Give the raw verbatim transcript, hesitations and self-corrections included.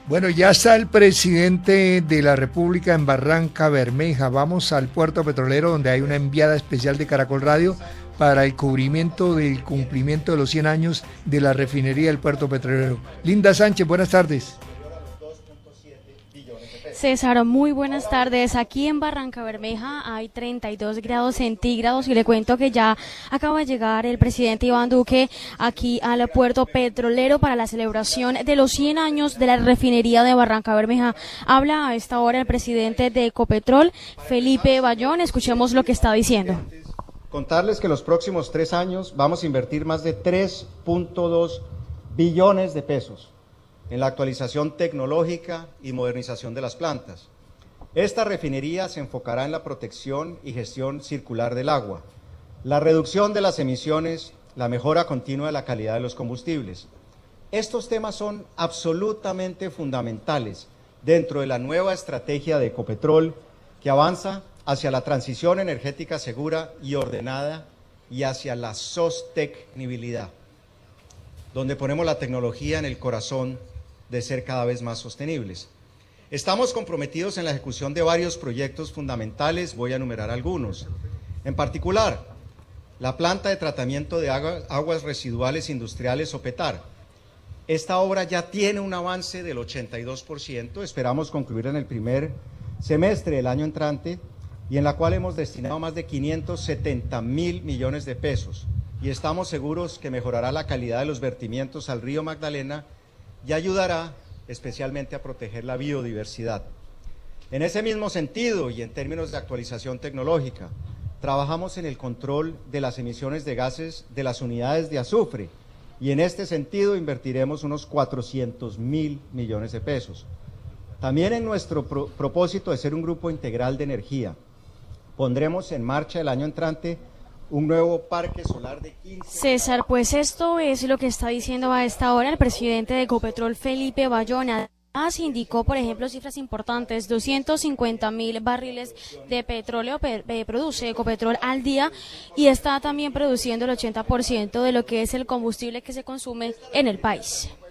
Bueno, ya está el presidente de la República en Barranca Bermeja. Vamos al puerto petrolero donde hay una enviada especial de Caracol Radio para el cubrimiento del cumplimiento de los cien años de la refinería del puerto petrolero. Linda Sánchez, buenas tardes. César, muy buenas tardes. Aquí en Barranca Bermeja hay treinta y dos grados centígrados y le cuento que ya acaba de llegar el presidente Iván Duque aquí al puerto petrolero para la celebración de los cien años de la refinería de Barranca Bermeja. Habla a esta hora el presidente de Ecopetrol, Felipe Bayón. Escuchemos lo que está diciendo. Contarles que en los próximos tres años vamos a invertir más de tres punto dos billones de pesos en la actualización tecnológica y modernización de las plantas. Esta refinería se enfocará en la protección y gestión circular del agua, la reducción de las emisiones, la mejora continua de la calidad de los combustibles. Estos temas son absolutamente fundamentales dentro de la nueva estrategia de Ecopetrol que avanza hacia la transición energética segura y ordenada y hacia la sostenibilidad, donde ponemos la tecnología en el corazón de ser cada vez más sostenibles. Estamos comprometidos en la ejecución de varios proyectos fundamentales, voy a enumerar algunos. En particular, la planta de tratamiento de agua, aguas residuales industriales o PETAR. Esta obra ya tiene un avance del ochenta y dos por ciento, esperamos concluir en el primer semestre del año entrante, y en la cual hemos destinado más de quinientos setenta mil millones de pesos, y estamos seguros que mejorará la calidad de los vertimientos al río Magdalena y ayudará especialmente a proteger la biodiversidad. En ese mismo sentido y en términos de actualización tecnológica, trabajamos en el control de las emisiones de gases de las unidades de azufre y en este sentido invertiremos unos cuatrocientos mil millones de pesos. También en nuestro pro propósito de ser un grupo integral de energía, pondremos en marcha el año entrante un nuevo parque solar de quince... César, pues esto es lo que está diciendo a esta hora el presidente de Ecopetrol, Felipe Bayón. Además indicó, por ejemplo, cifras importantes: doscientos cincuenta mil barriles de petróleo eh, produce Ecopetrol al día y está también produciendo el ochenta por ciento de lo que es el combustible que se consume en el país.